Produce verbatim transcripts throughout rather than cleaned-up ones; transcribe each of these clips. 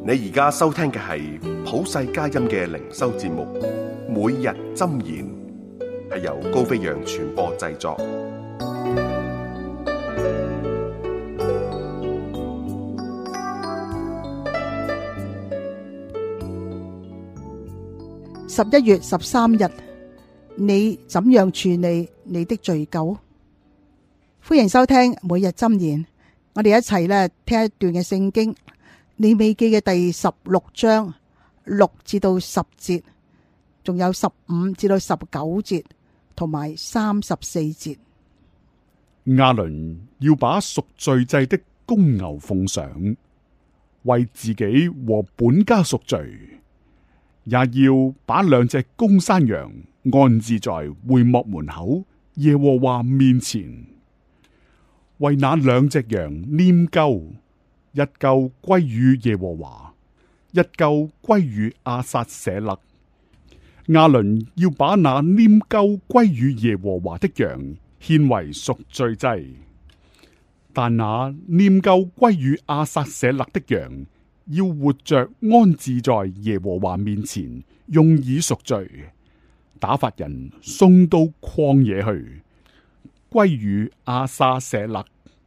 你而家收聽嘅係普世佳音嘅靈修節目，每日箴言，係由高飛揚傳播製作。 十一月十三日，你怎樣處理你的罪疚？歡迎收聽每日箴言，我哋一齊咧聽一段嘅聖經。利未記嘅第十六章六至到十節，仲有十五至到十九節，同埋三十四節。 亞倫要把贖罪祭的公牛奉上，為自己和本家贖罪，也要把兩隻公山羊安置在會幕門口耶和華面前，為那兩隻羊拈鬮。一鬮歸於耶和華，一鬮歸於亞撒舍勒。亞倫要把那拈鬮歸於耶和華的羊獻為贖罪祭，但那拈鬮歸於亞撒舍勒的羊要活着安置在耶和華面前，用以贖罪，打發人送到曠野去，歸於亞撒舍勒。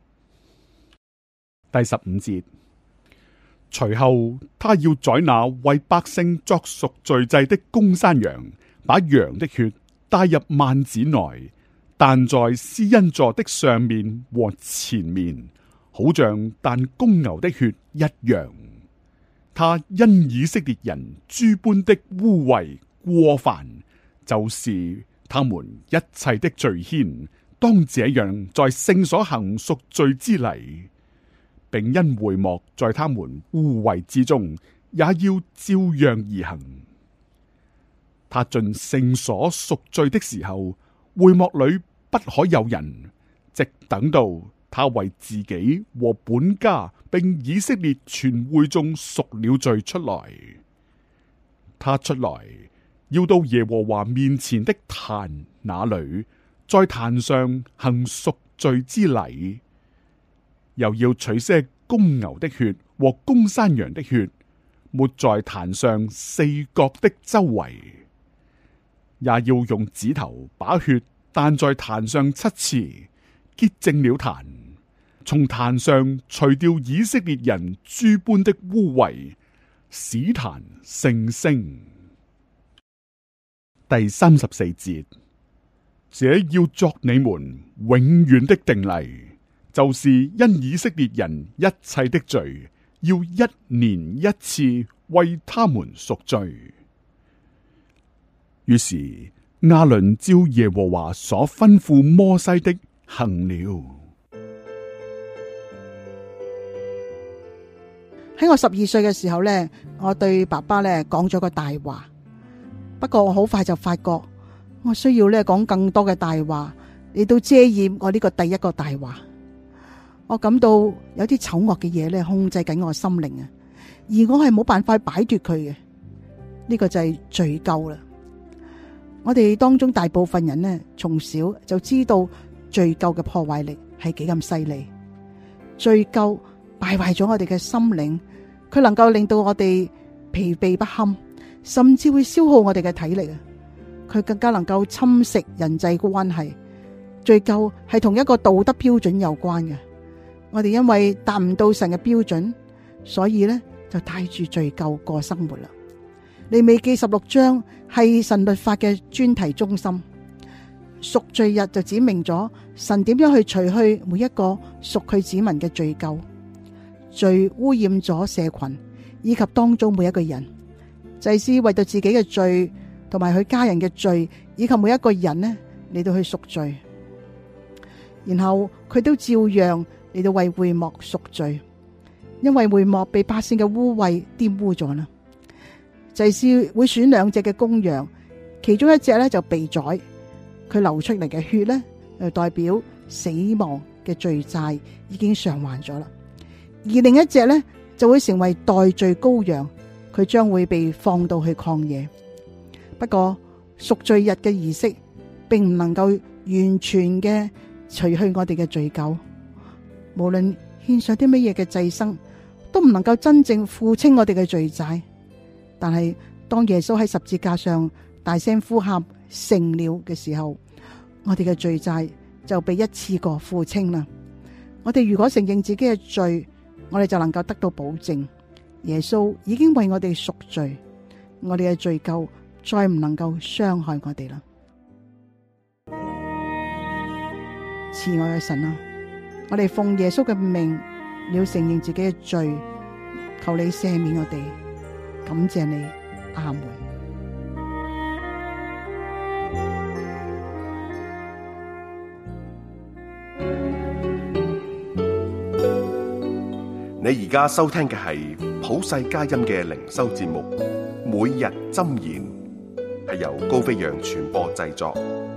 第十五節，隨後他要宰那為百姓作贖罪祭的公山羊，把羊的血帶入幔子內，但在施恩座的上面和前面，好像但公牛的血一樣。他因以色列人諸般的污穢過犯，就是他們一切的罪愆，當這樣在聖所行贖罪之禮，並因會幕在他們污穢之中，也要照樣而行。他進聖所贖罪的時候，會幕裏不可有人，直等到他為自己和本家並以色列全會眾贖了罪出來。他出來要到耶和華面前的壇那裏，在壇上行贖罪之禮。又要取些公牛的血和公山羊的血，抹在壇上四角的周圍，也要用指頭把血彈在壇上七次，潔淨了壇，從壇上除掉以色列人諸般的污穢，使壇成聖。第三十四節，這要作你們永遠的定例，就是因以色列人一切的罪，要一年一次為他們贖罪。於是亞倫照耶和華所吩咐摩西的行了。 喺我十二歲嘅時候呢，我對爸爸呢講咗個大話，不過我好快就發覺我需要呢講更多嘅大話嚟到遮掩我呢個第一個大話。我感到有啲醜惡嘅嘢咧控制緊我心靈啊，而我係冇辦法擺脫佢嘅。呢個就係罪疚啦。我哋當中大部分人呢，從小就知道罪疚嘅破壞力係幾咁犀利。罪疚敗壞咗我哋嘅心靈，佢能夠令到我哋疲憊不堪，甚至會消耗我哋嘅體力啊。佢更加能夠侵蝕人際關係。罪疚係同一個道德標準有關嘅。我哋因為達唔到神嘅標準，所以咧就帶住罪疚過生活啦。利未記十六章係神律法嘅專題中心，贖罪日就指明咗神點樣去除去每一個屬佢子民嘅罪疚。罪污染咗社群以及當中每一個人，祭司為到自己嘅罪同埋佢家人嘅罪以及每一個人呢嚟到去贖罪，然後佢都照樣嚟到為會幕贖罪，因為會幕被百姓嘅污穢玷污咗啦。祭司會選兩隻嘅公羊，其中一隻咧就被宰，佢流出嚟嘅血咧就代表死亡嘅罪債已經償還咗啦。而另一隻咧就會成為代罪羔羊，佢將會被放到去曠野。不過贖罪日嘅儀式並唔能夠完全嘅除去我哋嘅罪疚，無論獻上啲乜嘢嘅祭牲， 都唔能夠真正付清我哋嘅罪債。但係當耶穌喺十字架上大聲呼喊成了嘅時候，我哋嘅罪債就被一次過付清啦。我哋如果承認自己嘅罪，我哋就能夠得到保證，耶穌已經為我哋贖罪，我哋嘅罪疚再唔能夠傷害我哋啦。慈愛嘅神啊，我哋奉耶穌嘅命，要承認自己嘅罪，求你赦免我哋，感謝你，阿門。 你而家收聽嘅係普世佳音嘅靈修節目《每日箴言》，係由高飛揚傳播製作。